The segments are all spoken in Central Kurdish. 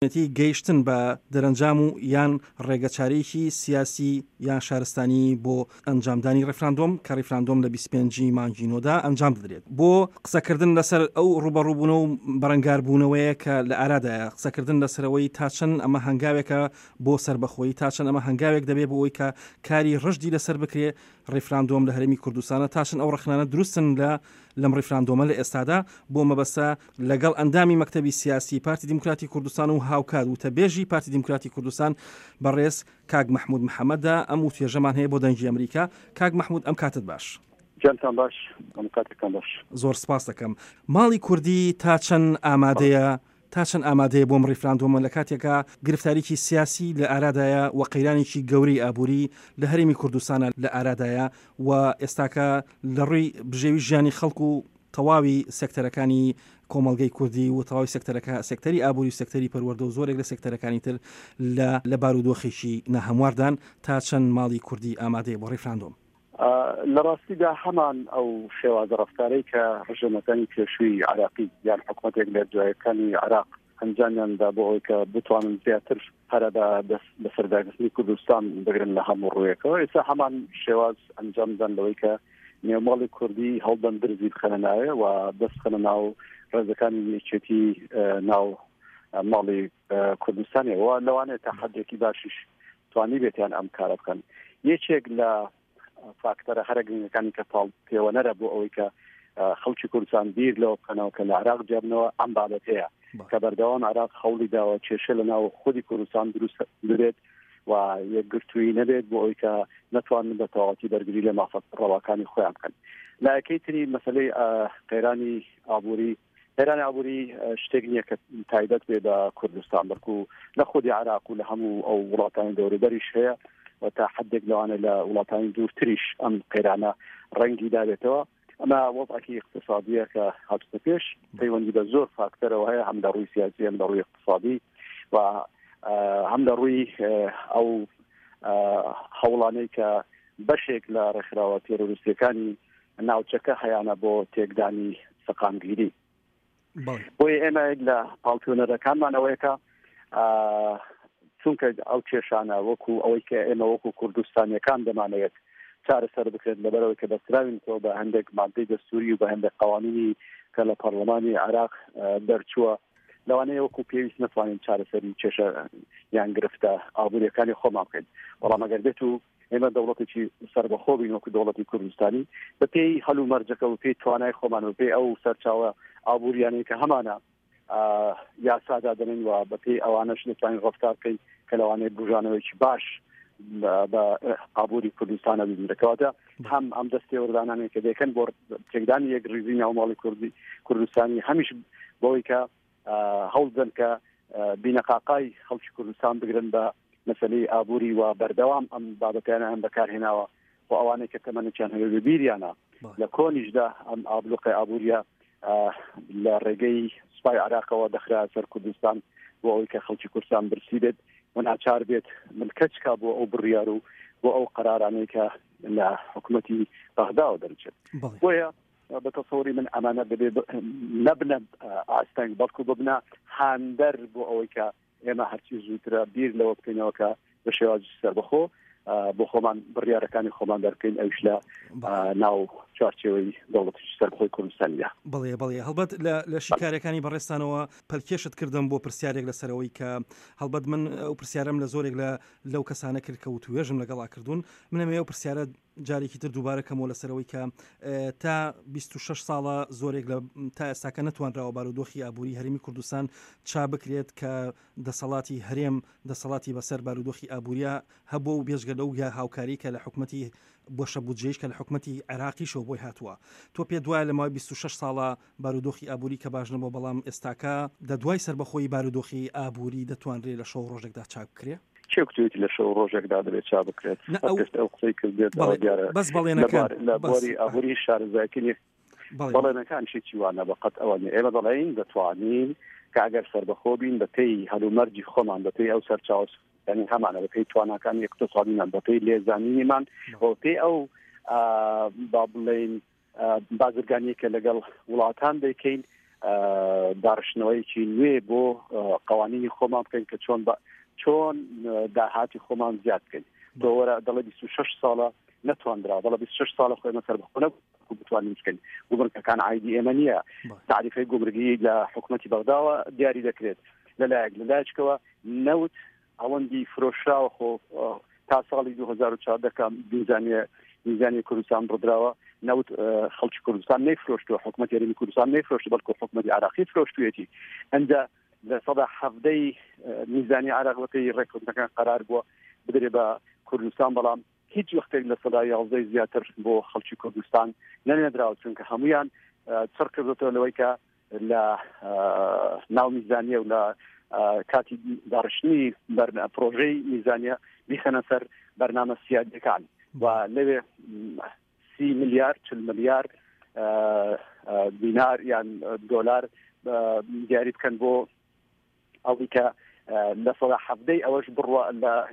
گەیشتن بە دەرەنجام و یان ڕێگەچارێکی سیاسی یان شارستانی بۆ ئەنجامدانی ڕێفراندۆم کە ڕێفراندۆم لە 25 مانگی نۆدا ئەنجام بدرێت بۆ قسەکردن لەسەر ئەو ڕوبەڕووبوونە و بەرەنگاربوونەوەیە کە لە ئارادایە قسەکردن لەسەرەوەی تاچەند ئەمە هەنگاوێکە بۆ سربەخۆیی تاچەند ئەمە هەنگاوێک دەبێت بۆ ئەوی کە کاری ڕژدی لەسەر بکرێ ڕێفراندۆم لە هەرێمی کوردستانە تاچەند ئەو ڕخنانە دروستن لەم ڕێفراندۆمە لە ئێستادا بۆ مەبەستە لەگەڵ ئەندامی مەکتەبی سیاسی پارتی دیموکراتی کوردستان و هاوکات و تەبێژی پارتی دیموکراتی کوردستان بەڕێز کاک محمود محەممەددا ئەم و توێژەمان هەیە بۆ دەنگی ئەمریکا. کاک محمود ئەم کاتت باش. جانتان باش، ئەم کاتێکتان باش. زۆر سپاس دەکەم. ماڵی کوردی تا چەند ئامادەیە بۆم ڕێفراندۆمە لە کاتێکە گرفتاریی سیاسی لە ئارادایە و قەیرانێکی گەورەی ئابووری لە هەرێمی کوردستانە لە ئارادایە و ئێستاکە لە ڕووی بژێوی ژیانی خەڵکو و تەواوی سێکتەرەکانی کۆمەڵگەی کوردی و تەواوی سێکتەری ئابووری و سێکتەری پەروەردە و زۆرێک لە سێکتەرەکانی تر لە بارودۆخێکی نەهەمواردان تا چەند ماڵی کوردی ئامادەیە بۆ ڕێفراندۆم. لە ڕاستیدا هەمان ئەو شێوازە ڕەفتارەی کە ڕژێمەکانی پێشووی عراقی یان حکوومەتێک لە دوایەکانی عراق ئەنجامیاندا بۆ ئەوەی کە بتوانن زیاتر پەرە بە سەردارگرتنی کوردستان بگرن لە هەموو ڕوویەکەوە. ئێستا هەمان شێواز ئەنجامدان لەوەی کە نێوماڵی کوردی هەڵدەن درزی بخەنە ناوێ و دەست بخەنە ناو ڕێزەکانی یەکێتی ناو ماڵی کوردستانیەوە لەوانەیە تا حەدێکی باشیش توانی بێتیان ئەم کارە بکەن. یەکێک لە فاکتەرە هەرگرنگەکانی کە پێوەنەرە بۆ ئەوەی کە خەڵکی کوردستان بیر لەوە بکەنەوە کە لە عراق جێبنەوە ئەم بابەت هەیە کە بەردەوام عراق هەوڵی داوە کێشە لە ناو خودی کوردستان دروست بێت و یەکگرتووی نەبێت بۆ ئەوەی کە نەتوانن بە تەواوەتی بەرگری لە مافەت ڕەواکانی خۆیان بکەن. لە یەکەیتری مەسەلەی قەیرانی ئابووری شتێک نییە کە تایبەت بێ بە کوردستان بەڵکو لە خودی عراق و لە هەموو ئەو وڵاتانی دەوروبەریش هەیە و تا حدێک لەوانە لە وڵاتانی دوورتریش ئەم قەیرانە ڕەنگی دابێتەوە. ئەمە وەضعێکی اقتصادیە کە هاتوتە پێش پەیوەندی بە زۆر فاکتەرەوە هەیە، هەم لە ڕووی سیاسی هەم لە ڕووی اقتصادی و هەم لە ڕووی ئەو هەوڵانەی کە بەشێک لە ڕێکخراوە تێرۆریستیەکانی ناوچەکە هەیەە بۆ تێکدانی سەقامگیری. بۆیە ئێمە لە پاڵپیۆنەرەکانمانەوەیەکە چونکە ئەو کێشانە وەکو ئەوەی کە ئێمە وەکو کوردستانیەکان دەمانەوێت چارەسەر بکرێت لەبەرەوەی کە بەستراوینەوە بە هەندێک مادەی دەستوری و بە هەندێک قوانینی کە لە پەرلەمانی عراق دەرچووە لەوانەیە وەکو پێویست نتوانین چارەسەری کێشە یان گرفتە ئابووریەکانی خۆمان بکەین. بەڵام ئەگەر بێت و ئێمە دەوڵەتێکی سەربەخۆ بین وەکو دەوڵەتی کوردستانی بە پێی هەلو مەرجەکە و پێی توانای خۆمان و پێی ئەو سەرچاوە ئابووریانەی کە هەمانە یاسادا دەنین و بە پێی ئەوانەش دەتوانین ڕەفتار بکەین کە لەوانەیە بژانەوەیکی باش بە ئابووری کوردستانە بینرەکەواتە هەم ئەم دەستی وەردانانی کە دەکەن بۆ تێکدانی یەک ڕیزی ناوماڵی کوردستانی هەمیش بۆی کە هەوڵدەن کە بینەقاقای خەڵکی کوردستان بگرن بە مەسەلەی ئابووری و بەردەوام ئەم بابەتیانە هەم بەکارهێناوە بۆ ئەوانەی کە تەمەنێکیان هەیە ببیریانە لە کۆنیشدا ئەم ئابلوقی ئابووریە لە ڕێگەی سوپای عراقەوە دەخرا سەر کوردستان بۆ ئەوەی کە خەڵکی کوردستان برسی بێت و ناچار بێت ملکەچکا بۆ ئەو بڕیار و بۆ ئەو قەرارانەی کە لە حکوومەتی بەغداوە دەرچێت. بۆیە بە تەسەوری من ئەمانە دەبێت نەبنە ئاستەنگ بەڵکو ببنە هاندەر بۆ ئەوەی کە ئێمە هەرچی زووترە بیر لەوە بکەینەوە کە بە شێوازی سەربەخۆ بۆ خۆمان بڕیارەکانی خۆمان دەرکەین ئەوش لە ناو چارچێوەی دەوڵەتی سەربەخۆی کوردستانیدا. بەڵێ هەڵبەت لە شیکارەکانی بەڕێستانەوە پەلکێشت کردم بۆ پرسیارێک لەسەرەوەی کە هەڵبەت من ئەو پرسیارم لە زۆرێک لەو کەسانە کرد کە وتوێژم لەگەڵا کردوون. منەمێ ئەو پرسیارە جارێکی تر دووبارەکەمەوە لەسەرەوەی کە تا 26 ساڵە زۆرێک لە تا ئێستاکە نەتوانراوە بارودۆخی ئابووری هەرێمی کوردستان چا بکرێت کە دەسەڵاتی هەرێم دەسەڵاتی بەسەر بارودۆخی ئابووریە هەبوو و بێژگە لەو یا هاوکاری کە لە حکوومەتی بۆشە بودجێش کە لە حکوومەتی عێراقیشەوە بۆی هاتووە. تۆ پێ دوایە لە ماوەی 26 ساڵە بارودۆخی ئابووری کە باش نەبوو بەڵام ئێستاکە دەدوای سەربەخۆی بارودۆخی ئابووری دەتوانرێت لە شەو ڕۆژێکدا چاک بکرێت؟ چێکتوێتی لە شەو ڕۆژێکدا دەبێت چا بکرێت ئەو قسەی کردێت بەس بەڵێنەکان لە بۆری ئابووری شارەزایەتی بەڵێنەکان شێکی وانە بەقەت ئەوە ئێمە دەڵێن دەتوانین کە ئەگەر سەربەخۆ بین بە پێی هەلومەرجی خۆمان بە پێی ئەو سەرچاو یعنی هەمانە بە پێی تواناکانی اقتصادیمان بە پێی لێزانینیمان بۆ پێی ئەو با بڵێن بازرگانیە کە لەگەڵ وڵاتان دەکەین داڕشتنەوەیکی نوێ بۆ قوانینی خۆمان بکەین کە چۆن داهاتی خۆمان زیاد بکەین. دۆوەرە دەڵێ 26 ساڵە نەتواندرا، دەڵێ 26 ساڵە خۆی مەسەر بخۆنە بتوانین بکەین. گومرگەکان عایدی ئێمە نییە. تعریفەی گومرگی لە حکوومەتی بەغداوە دیاری دەکرێت لەلایەکەوە نەوت ئەوەندی فرۆشراوە خۆ تا ساڵی 2014 میزانی کوردستان ڕدراوە نەوت خەڵکی کوردستان نەیفرۆشتووە، حکوومەتی هەرێمی کوردستان نەیفرۆشت، بەڵکو حکوومەتی عراقی فرۆشتوویەتی. ئەنجا لە 17 میزانی عراقەکەی ڕێکوتنەکان قرار بووە بدرێ بە کوردستان، بەڵام هیچ وەختێک لە 11 زیاتر بۆ خەڵکی کوردستان نەنێدراوە، چونکە هەمویان چڕ کردوتەوە لەوەی کە لە ناو میزانیە و لە کاتی داڕشتنی پرۆژەی میزانیە بیخەنە سەر بەرنامە سیادیەکان و لەوێ 30 ملیار 40 ملیار دینار یان دۆلار دیاری بکەن بۆ ئەوەی کە لە 17 ئەوەش بڕوە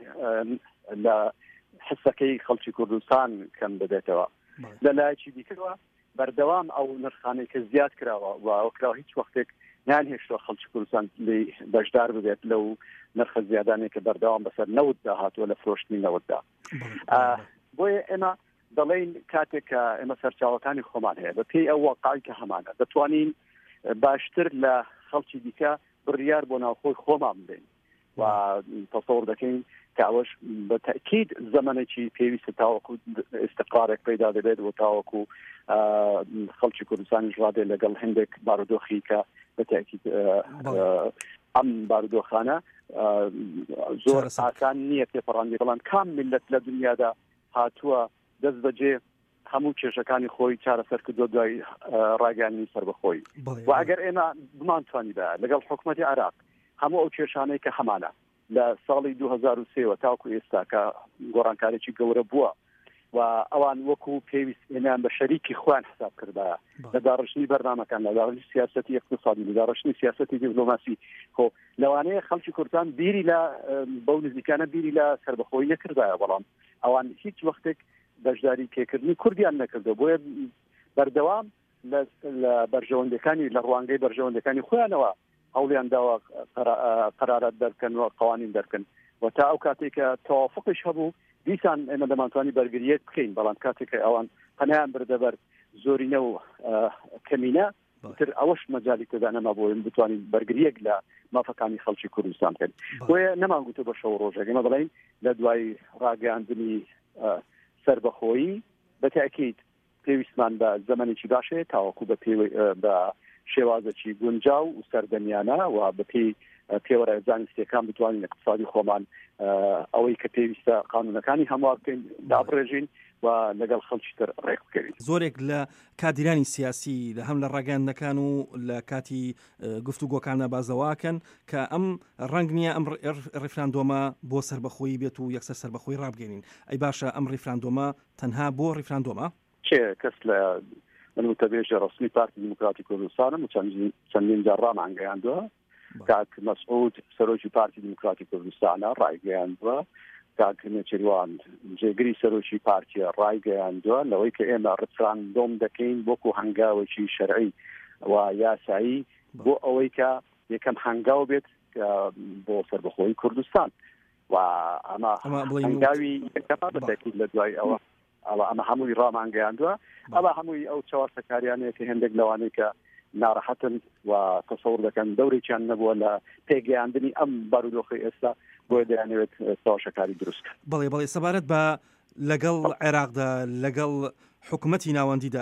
لە حسەکەی خەڵکی کوردستان کەم ببێتەوە. لەلایەکی دیکەوە بەردەوام ئەو نرخانەی کە زیاد کراوە و ئەوکراوە هیچ وەختێک نانهێشتوە خەڵکی کوردستان بەشدار ببێت لەو نرخە زیادانێک کە بەردەوام بەسەر نەوت داهاتوە لە فرۆشتنی نەوتدا. بۆیە ئێمە دەڵێن کاتێک کە ئێمە سەرچاوەکانی خۆمان هەیە بە پێی ئەو واقعی کە هەمانە دەتوانین باشتر لە خەڵکی دیکە بڕیار بۆ ناوخۆی خۆمان بدەین و تەسەوڕ دەکەین کە ئەوەش بە تەکید زەمانێکی پێویستە تاوەکو استقرارێک پەیدا دەبێت و تاوەکو خەڵکی کوردستانیش ڕادێ لەگەڵ هەندێک بارودۆخی کە بە تەکید ئەم بارودۆخانە زۆر ئاسان نییە پێپەڕاندی، بەڵام کام میلەت لە دنیادا هاتووە دەست بەجێ هەموو کێشەکانی خۆی چارەسەر کردو دوای ڕاگەیاندنی سەربەخۆی. و ئەگەر ئێمە بمانتوانی بە لەگەڵ حکوومەتی عراق هەموو ئەو کێشانەی کە هەمانە لە ساڵی 2003 تاوەکو ئێستا کە گۆڕانکارێکی گەورە بووە و ئەوان وەکو پێویست هێنان بە شەریکی خۆیان حساب کردایە لە داڕشتنی بەرنامەکان، لە داڕشتنی سیاسەتی اقتصادی، لە داڕشتنی سیاسەتی دیپلۆماسی. خۆ لەوانەیە خەڵکی کوردستان بیری لە بەو نزیکانە بیری لە سەربەخۆیی نەکردایە، بەڵام ئەوان هیچ وەختێک بەشداری کێکردنی کوردیان نەکردو. بۆیە بەردەوام لە بەرژەوەندەکانی لە ڕوانگەی بەرژەوەندەکانی خۆیانەوە هەوڵیان داوە قرارات دەرکەن و قوانین دەرکەن و تا ئەو کاتێک کە تەوافقش هەبوو دیسان ئێمە دەمانتوانی بەرگریەک بکەین، بەڵام کاتێک کە ئەوان پەنایان بردەبەر زۆرینە و کەمینە تر ئەوەش مەجالی تێدا نەما بۆ بتوانین بەرگریەک لە مافەکانی خەڵکی کوردستان بکەین. بۆیە نەمانگوتە بە شەو ڕۆژێک ئێمە دەڵێن لە دوای ڕاگەیاندنی سەربەخۆیی بە تەکید پێویستمان بە زەمانێکی باشەیە تاوەکو بە شێوازێکی گونجاو و سەردەمیانە و بە پێی پێوەرە زانستیەکان بتوانین اقتصادی خۆمان ئەوەی کە پێویستە قانونەکانی هەموار بکەین دابڕێژین و لەگەڵ خەڵکی تر ڕێک بکەوین. زۆرێک لە کادیرانی سیاسی لە هەم لە ڕاگەیاندنەکان و لە کاتی گفتوگۆکانە بازەواکەن کە ئەم ڕەنگ نییە ئەم ڕێفراندۆمە بۆ سەربەخۆیی بێت و یەکسەر سەربەخۆیی ڕابگەێنین. ئەی باشە ئەم ڕێفراندۆمە تەنها بۆ ڕێفراندۆمە کەس لە منوتەبێژە ڕسمی پارتی دیموکراتی کوردستانم چەندین جار ڕامانگەیاندووە، کاک مەسعود سەرۆکی پارتی دیموکراتی کوردستانە ڕایگەیاندووە، کاک نێچیروان جێگری سەرۆکی پارتیە ڕایگەیاندووە لەوەی کە ئێمە ڕێفراندۆم دەکەین وەکو هەنگاوێکی شەرعی و یاسایی بۆ ئەوەی کە یەکەم هەنگاو بێت بۆ سەربەخۆیی کوردستان و ئەمە هەنگاوی یەکەمە بەتەکید لە دوای ئەوە ئەمە هەمووی ڕامانگەیاندووە. ئەمە هەمووی ئەو چاوەسەکاریانەیە کە هەندێک لەوانەیە کە ناڕەحەتن و تەسەوڕ دەکەن دەورێکیان نەبووە لە پێگەیاندنی ئەم بارودۆخی ئێستا بۆیە دەیانەوێت چاوەشەکاری دروستکە. بەڵێ سەبارەت بە لەگەڵ عێراقدا لەگەڵ حکوومەتی ناوەندیدا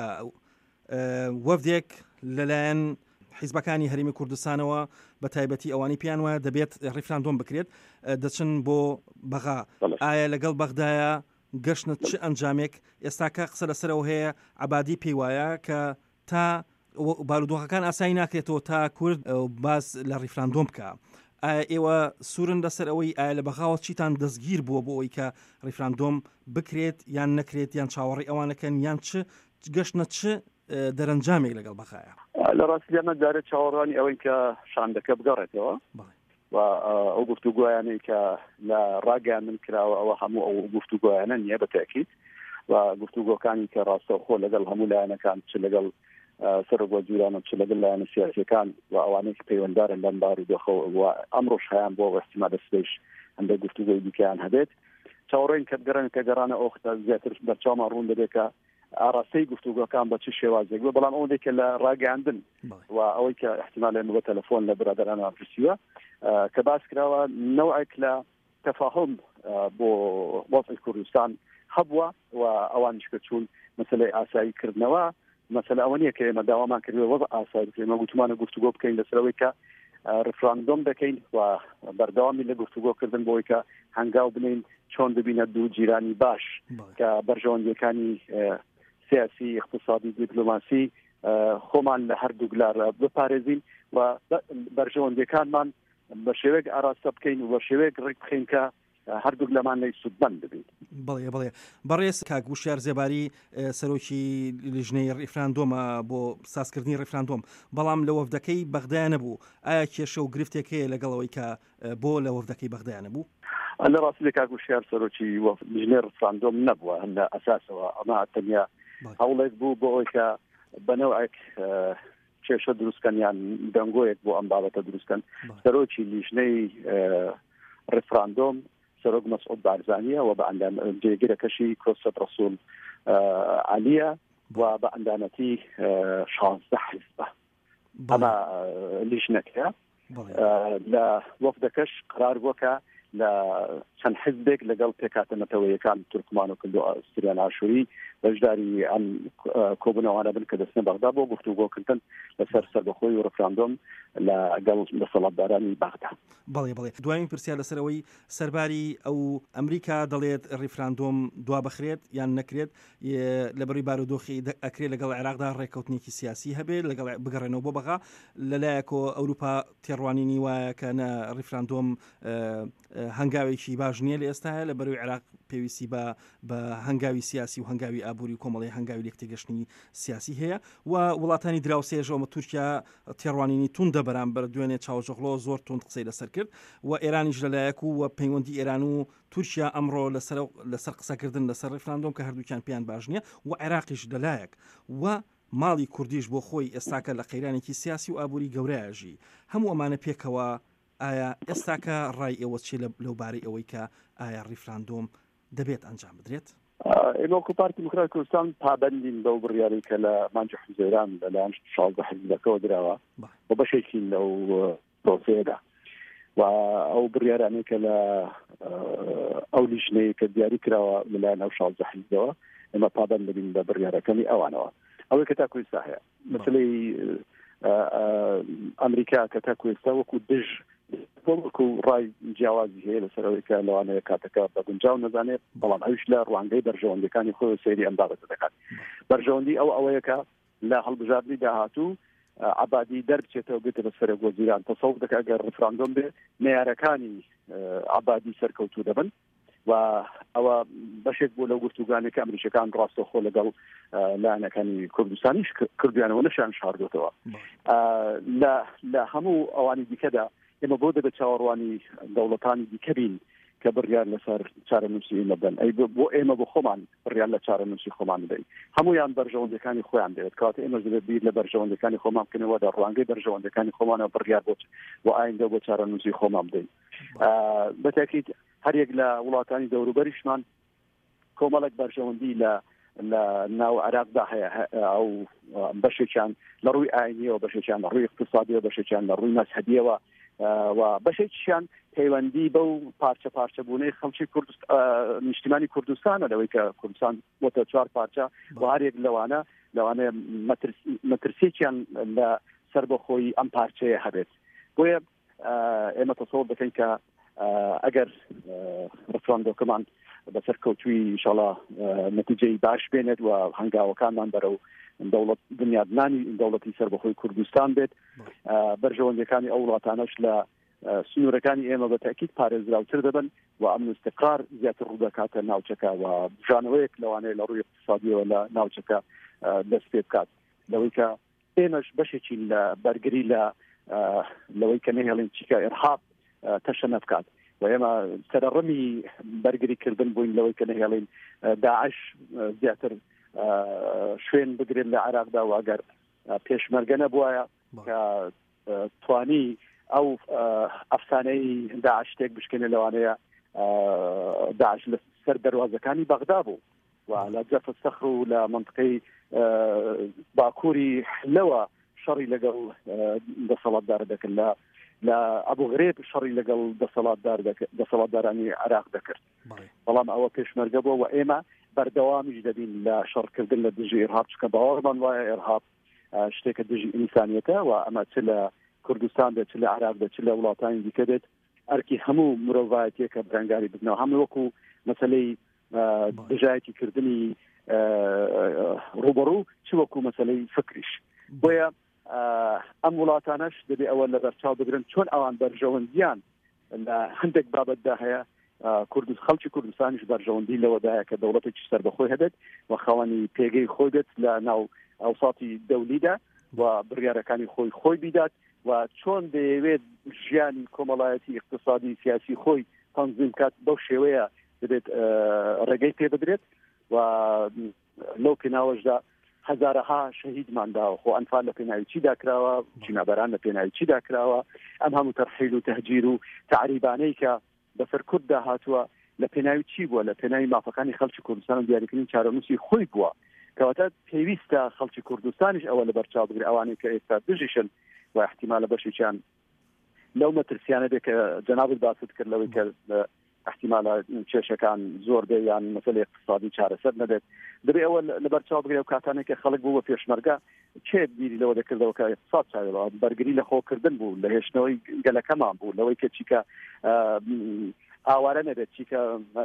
وەفدێک لەلایەن حیزبەکانی هەرێمی کوردستانەوە بە تایبەتی ئەوانی پیان وایە دەبێت ڕێفراندۆم بکرێت دەچن بۆ بەغا. ئایا لەگەڵ بەغدایە گەشتە چ ئەنجامێک ئێستاکە قسە لەسەرەوە هەیە عەبادی پێی وایە کە تا بارودۆخەکان ئاسایی ناکرێتەوە تا کورد باز لە ڕێفراندۆم بکە. ئایا ئێوە سوورن لەسەر ئەوەی ئایا لە بەغاوە چیتان دەستگیر بووە بۆ ئەوەی کە ڕێفراندۆم بکرێت یان نەکرێت یان چاوەڕێی ئەوانەکەن یان چ گەشتە چ دەرەنجامێک لەگەڵ بەغایە؟ لە ڕاستی ئەمە جارێ چاوەڕوانی ئەوەی کە شاندەکە بگەڕێتەوە و ئەو گفتوگویانەی کە لە ڕاگەیاندن کراوە ئەوە هەموو ئەو گفتوگویانە نییە بە تاکید و گفتوگۆکانی کە ڕاستەوخۆ لەگەڵ هەموو لایەنەکان چ لەگەڵ سەرۆکوەزیرانە چ لەگەڵ لایەنە سیاسیەکان و ئەوانەی پەیوەنددارن لەم بارودۆخە و ئەمڕۆژ هەیان بۆ احتیمال دەستپێش هەندە گفتوگۆی دیکەیان هەبێت چاوەڕێین کە گەڕانە ئەو خەتە زیاتر بەرچاومان ڕوون دەبێت کە ئاراستەی گفتوگۆکان بە چ شێوازێک بێ بەڵام ئەوەی کە لە ڕاگەاندن و ئەوەی کە احتیمالێن بە تەلەفۆن لە برادەرانە پرسیوە کە باس کراوە نەوعێک لە تەفاهم بۆ وەزعی کوردستان هەبووە و ئەوانش کە چوون مەسەلەی ئاساییکردنەوە مەسەلە ئەوە نییە کە ئێمە داوامان کردووە وەزع ئاسایی بکەین ئێمە گوتمانە گفتوگۆ بکەین لەسەرەوەی کە ڕفراندۆم دەکەین و بەردەوامی لە گفتوگۆکردن بۆی کە هەنگاو بنین چۆن ببینە دوو جیرانی باش کە بەرژەوەندیەکانی سیاسی اقتصادی دیپلۆماسی خۆمان لە هەردوو گلارە بپارێزین و بەرژەوەندیەکانمان بە شێوەیەک ئاراستە بکەین و بە شێوەیەک ڕێک بخەین کە هەردوو لەمان لەی سودمەند ببین. بەڵێ بەڕێز کاک وشیار زێباری سەرۆکی لیژنەی ڕیفراندۆمە بۆ سازکردنی ڕیفراندۆم بەڵام لە وەفدەکەی بەغدایە نەبوو ئایا کێشە و گرفتێکەیە لەگەڵەوەی کە بۆ لە وەفدەکەی بەغدایە نەبوو؟ لە ڕاستی کاک وشیار سەرۆکی لیژنەی ڕیفراندۆم نەبووە لە ئەساسەوە ئەمە تەنیا هەوڵێک بوو بۆ ئەوەی کە بەنەوەیەک کێشە دروستکەنیان دەنگۆیەک بۆ ئەم بابەتە دروستکەن سەرۆکی لیژنەی ڕیفراندۆم سەرۆک مەسعود بارزانیە و بە ئەندام جێگیرەکەشی کۆسەد ڕەسوول عەلیە و بە ئەندامەتی 16 حیزبە ئەمە لیژنەکەیە لە وەفدەکەش قرار بووە کە لە چەند حیزبێک لەگەڵ پێکهاتەنەتەوەیەکان تورکمان و کردو ئەستریان ئاشووری بەشداری ئەم کۆبوونەوانە بن کە دەستنە بەغدا بۆ گفتوگۆکردن لەسەر سەربەخۆی و ڕفراندۆم لەگەڵ دەسەڵاتدارانی بەغدا. بەڵێ دوایین پرسیار لەسەرەوەی سەرباری ئەو ئەمریکا دەڵێت ڕیفراندۆم دوا بخرێت یان نەکرێت لەبەری بارودۆخی ئەکرێت لەگەڵ عێراقدا ڕێکەوتنێکی سیاسی هەبێت لەگەڵ بگەڕێنەوە بۆ بەغا لەلایەکۆ ئەوروپا تێڕوانینی وایە کە ڕیفراندۆم هەنگاوێکی باش نییە لە ئێستاە لە بەروی عێراق پێویستی بە هەنگاوی سیاسی و هەنگاوی ئابووری و کۆمەڵی هەنگاوی لێکتێگەشتنی سیاسی هەیە و وڵاتانی دراوسێژەوە تورکیا تێڕوانینی توندە بەرامبەر دوێنێ چاوژەغڵۆ زۆر تند قسەی لەسەر کرد و ئێرانیش لەلایەک و پەیوەندی ئێران و تورکیا ئەمڕۆ لەسەر قسەکردن لەسەر ڕیفراندۆم کە هەردووکیان پێیان باش نییە و عێراقیش لەلایەک و ماڵی کوردیش بۆ خۆی ئێستاکە لە قەیرانێکی سیاسی و ئابووری گەورەیەژی هەموو ئەمانە پێکەوە ئایا ئێستاکە ڕای ئێوە چی لەوبارەی ئەوەی کە ئایا ڕیفراندۆم دەبێت ئەنجام بدرێت؟ ئێمە پارتی دموکراتی کوردستان پابەندین بەو بڕیارەی کە لە مانجی حوزەیران لەلایەن 16 حیزبەکەوە درراوە بۆ بەشێکی لەو پرۆسەیەدا و ئەو بڕیارانەی کە لە ئەو لیژنەیە کە دیاری کراوە لەلایەن ئەو 16 حیزبەوە ئێمە پابەند ببین بە بڕیارەکەمی ئەوانەوە ئەوەی کە تاکو ئێستا هەیە مەسەلەی ئەمریکا کە تاکو ئێستا وەکو دژ وەکو ڕای جیاوازی هەیە لەسەرەوەی کە لەوانەیە کاتەکە بە گونجاو نەزانێت بەڵام ئەوش لە ڕوانگەی بەرژەوەندەکانی خۆی سەیری ئەم بابەتە دەکات بەرژەوەندی ئەوەیە کە لە هەڵبژاردننی داهاتوو عبادی دەربچێتەوە بێتە بە سەرۆک وەزیران تەسەوڕ دەکات ئەگەر ڕیفراندۆم بێ معیارەکانی عبادی سەرکەوتوو دەبن و ئەوە بەشێک بۆ لەو گفتوگانێک ئەمریکەکان ڕاستەخۆ لەگەڵ لایەنەکانی کوردستانیش کردویانەوە نەشان شاردوتەوە لە هەموو ئەوانی دیکەدا ئێمە بۆ دەبێت چاوەڕوانی دەوڵەتانی دیکە بین کە بڕیار لەسەر چارەنووسی ئێمە بدەن ئەی بۆ ئێمە بۆ خۆمان بڕیار لە چارەنووسی خۆمان بدەین هەمویان بەرژەوەندەکانی خۆیان دەوێت کاتە ئێمە دەبێت بیر لە بەرژەوەندەکانی خۆمان بکەنەوە لە ڕوانگەی بەرژەوەندەکانی خۆمانەوە بڕیار بۆ ئایندە بۆ چارەنووسی خۆمان بدەین بەتاکید هەرێک لە وڵاتانی دەوروبەریشمان کۆمەڵێک بەرژەوەندی لە ناو عێراقدا هەیە ئەو بەشێکیان لە ڕووی ئاینیەوە بەشێکیان لە ڕووی اقتصادیەوە بەشێکیان لە ڕووی مەزهەبیەوە و بەشێکیان پەیوەندی بەو پارچە بوونەی خەڵکی نیشتیمانی کوردستانە لەوەی کە کوردستان بۆتە 4 پارچە و هەرێک لەوانەیە مەترسێکیان لە سەربەخۆی ئەم پارچەیە هەبێت بۆیە ئێمە تەسەوڕ دەکەین کە ئەگەر ڕفراندۆکەمان بەسەر کەوتووی ئینشاڵڵا نەتیجەی باش بێنێت و هەنگاوەکانمان بەرەو دەوڵەت بنیادنانی دەوڵەتی سەربەخۆی کوردستان بێت بەرژەوەندەکانی ئەو وڵاتانەش لە سنوورەکانی ئێمە بە تاکید پارێزراوتر دەبن و ئەمن استقرار زیاتر ڕوودەکاتە ناوچەکە و بژانەوەیەک لەوانەیە لە ڕووی اقتصادیەوە لە ناوچەکە دەست پێ بکات لەوەی کە ئێمەش بەشێکی لە بەرگری لەوەی کە نەهێڵین چیکە ئێرهاب تەشە نەبکات و ئێمە سەرڕەمی بەرگریکردن بووین لەوەی کە نەهێڵین داعش زیاتر شوێن بگرێت لە عێراقدا و ئەگەر پێشمەرگە نەبووایە کە توانی ئەو ئەفسانەی داعش شتێک بشکێنێ لەوانەیە داعش لە سەر دەواازەکانی بەغدا بوو و لە جەف سەخر و لە منطقەی باکووری لەوە شەڕی لەگەڵ دەسەڵاتدار دەکرد لە ئەبو غرێب شەڕی لەگەڵ دەسەڵاتدارانی عێراق دەکرد بەڵام ئەوە پێشمەرگە بووە و ئێمە بەردەوامیش دەبین لە شەڕکردن لە دژی ئێرهاب چکە باوەڕمان وایە ئێرهاب شتێکە دژی ئینسانیەتە و ئەمە چ لە کوردستان دێت چ لە عێراق دێت چ لە وڵاتانی دیکە دێت ئەرکی هەموو مرۆڤایەتیەکە بەرەنگاری ببنەوە هەموو وەکو مەسەلەی دژایەتی کردنی ڕوبەڕوو چ وەکو مەسەلەی فکریش بۆیە ئەم وڵاتانەش دەبێ ئەوە لە بەرچاو بگرن چۆن ئەوان بەرژەوەندیان لە هەندێک بابەتدا هەیە خەڵکی کوردستانیش بەرژەوەندی لەوەدا هەیە کە دەوڵەتێکی سەربەخۆی هەبێت و خاوەنی پێگەی خۆی بێت لە ناو ئەوساتی دەولیدا و بڕیارەکانی خۆی بیدات و چۆن دەیەوێت ژیانی کۆمەڵایەتی اقتصادی سیاسی خۆی تەنظیم کات بەو شێوەیە دەبێت ڕێگەی پێ بدرێت و لەو پێناوەشدا هەزارەها شەهیدمان داوە خۆ ئەنفال لە پێناوی چی داکراوە جینابەران لە پێناوی چی داکراوە ئەم هەموو تەرحیل و تەهجیر و تعریبانەی کە بەسەر کورددا هاتووە لە پێناوی چی بووە لە پێناوی مافەکانی خەڵکی کوردستان و دیاریکردنی چارەنووسی خۆی بووە کەواتە پێویستە خەڵکی کوردستانیش ئەوە لە بەرچاو بگرێ ئەوانەی کە ئێستا دژیشن و احتیمالە بەشێکیان لەو مەترسیانە بێ کە جەنابت باست کرد لەوەی کە احتیمالە کێشەکان زۆر بێ یان مەسەلەی اقتصادی چارەسەر نەبێت دەبێ ئەوە لە بەرچاو بگرێ و کاتانێک کە خەڵک بوو بە پێشمەرگە چێ بیری لەوە دەکردەوە کە اقتصاد چاوێڵەوە بەرگری لە خۆکردن بوو لە هێشتنەوەی گەلەکەمان بوو لەوەی کە چیکە ئاوارە نەبێت چیکە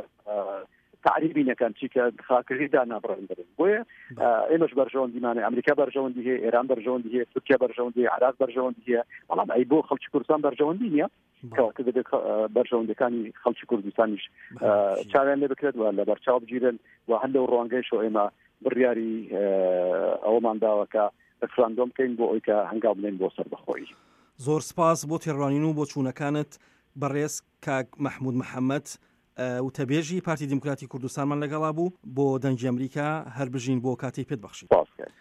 تعریبی نەکەن چیکە خاکردیدا نابڕێن دەبێت بۆیە ئێمەش بەرژەوەندیمانە ئەمریکا بەرژەوەندی هەیە ئێران بەرژەوەندی هەیە تورکیا بەرژەوەندی هەیە عێراق بەرژەوەندی هەیە بەڵام ئەی بۆ خەڵکی کوردستان بەرژەوەندی نییە کەواتە دەبێت بەرژەوەندەکانی خەڵکی کوردستانیش چاویان لێ بکرێت و لە بەرچاو بگیرن و هەر لەو ڕوانگەیشەوە ئێمە بڕیاری ئەوەمان داوە کە ڕفراندۆم بکەین بۆ ئەوەی کە هەنگاو بنێن بۆ سەربەخۆیی. زۆر سپاس بۆ تێڕوانین و بۆ چوونەکانت بەڕێز کاک مەحموود محەممەد وتەبێژی پارتی دیموکراتی کوردستانمان لەگەڵا بوو بۆ دەنگی ئەمریکا هەر بژین بۆ کاتی پێت بەخشی.